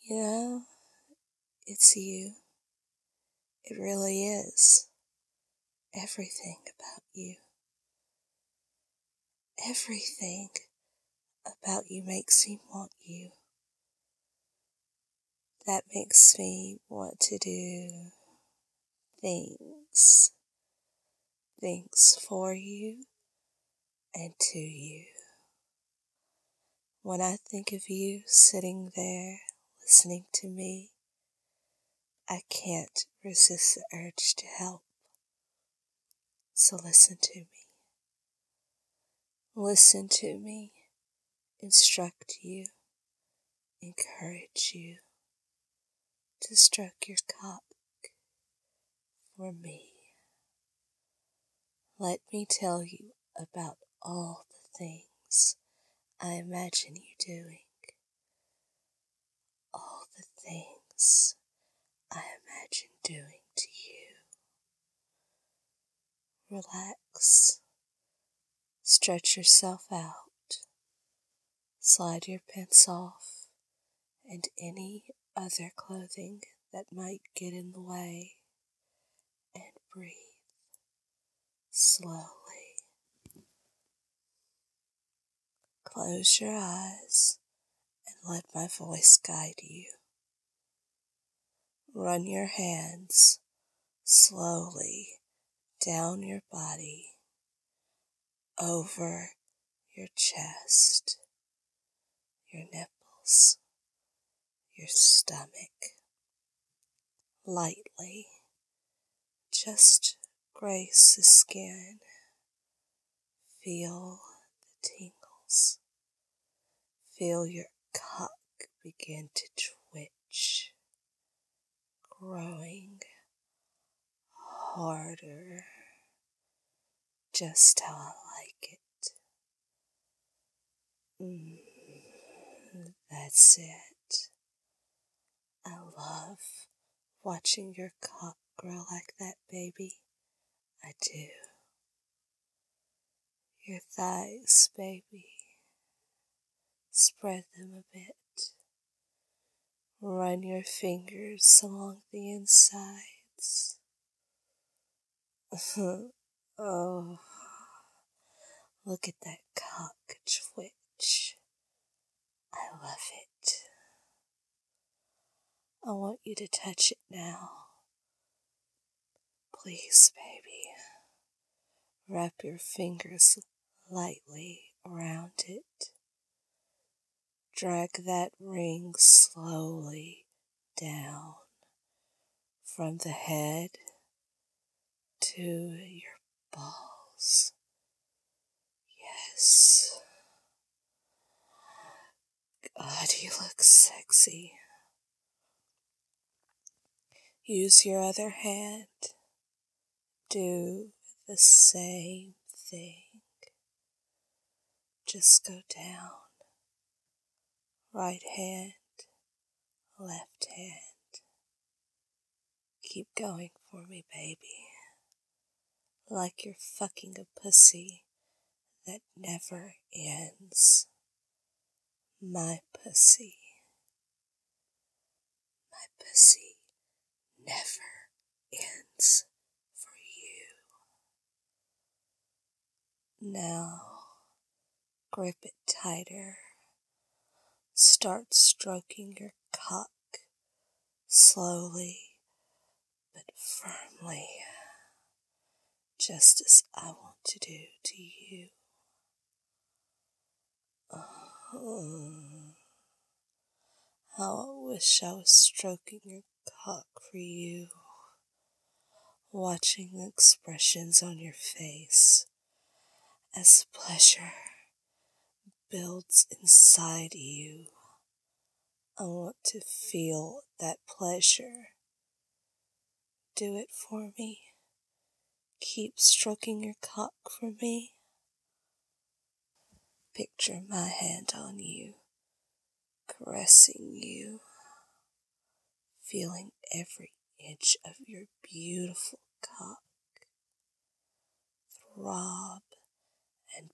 You know, it's you. It really is. Everything about you. Everything about you makes me want you. That makes me want to do things. Things for you and to you. When I think of you sitting there listening to me, I can't resist the urge to help. So listen to me. Listen to me. Instruct you. Encourage you to stroke your cock for me. Let me tell you about all the things I imagine you doing. All the things I imagine doing to you. Relax. Stretch yourself out. Slide your pants off and any other clothing that might get in the way. And breathe slowly. Close your eyes and let my voice guide you. Run your hands slowly down your body, over your chest, your nipples, your stomach. Lightly, just grace the skin. Feel the tingles. Feel your cock begin to twitch, growing harder, just how I like it. That's it. I love watching your cock grow like that, baby. I do. Your thighs, baby. Spread them a bit. Run your fingers along the insides. Oh, look at that cock twitch. I love it. I want you to touch it now. Please, baby. Wrap your fingers lightly around it. Drag that ring slowly down from the head to your balls. Yes. God, you look sexy. Use your other hand. Do the same thing. Just go down. Right hand, left hand. Keep going for me, baby. Like you're fucking a pussy that never ends. My pussy. My pussy never ends for you. Now, grip it tighter. Start stroking your cock slowly but firmly, just as I want to do to you. Oh, how I wish I was stroking your cock for you, watching the expressions on your face as pleasure builds inside you. I want to feel that pleasure. Do it for me. Keep stroking your cock for me. Picture my hand on you, caressing you, feeling every inch of your beautiful cock throb and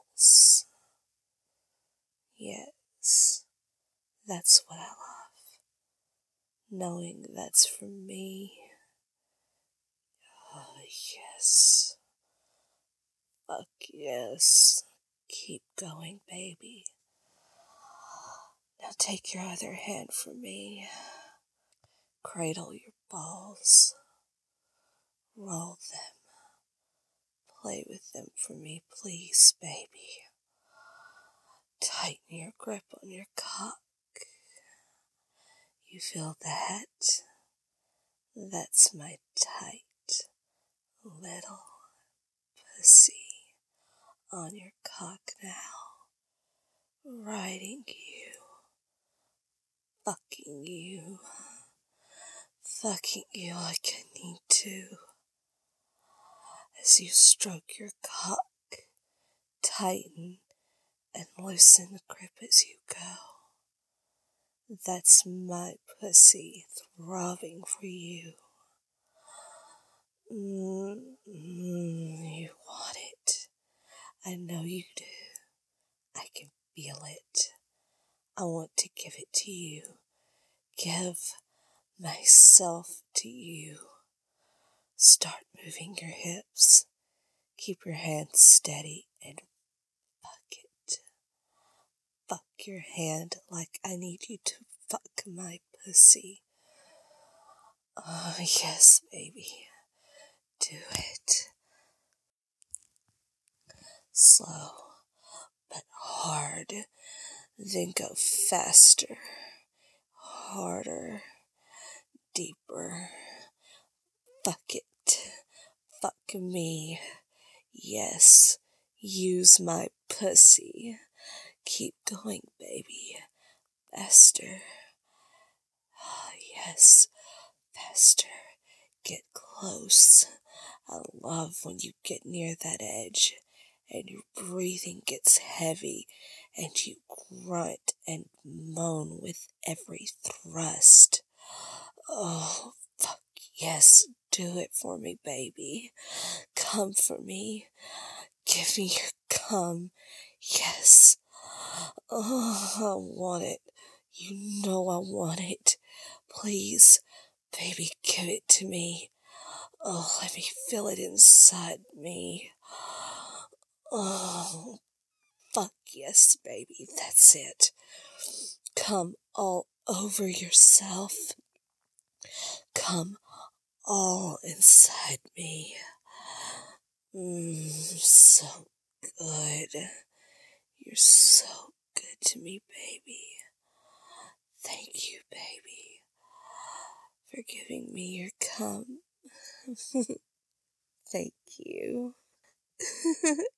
pulse. Yes, that's what I love. knowing that's for me. Oh, yes. Fuck yes. Keep going, baby. Now take your other hand from me. Cradle your balls. Roll them. Play with them for me, please, baby. Tighten your grip on your cock. You feel that? That's my tight little pussy on your cock now. Riding you. Fucking you. Fucking you like I need to. As you stroke your cock, tighten and loosen the grip as you go. That's my pussy throbbing for you. You want it. I know you do. I can feel it. I want to give it to you. Give myself to you. Start moving your hips. Keep your hands steady and fuck it. Fuck your hand like I need you to fuck my pussy. Oh, yes, baby. Do it. Slow, but hard. Then go faster. Harder. Deeper. Fuck it. Fuck me. Yes. Use my pussy. Keep going, baby. Faster. Yes. Faster. Get close. I love when you get near that edge and your breathing gets heavy and you grunt and moan with every thrust. Oh, fuck yes. Do it for me, baby. Come for me. Give me your cum. Yes. Oh, I want it. You know I want it. Please, baby, give it to me. Oh, let me feel it inside me. Oh, fuck yes, baby. That's it. Come all over yourself. Come all inside me. So good. You're so good to me, baby. Thank you, baby, for giving me your cum. Thank you.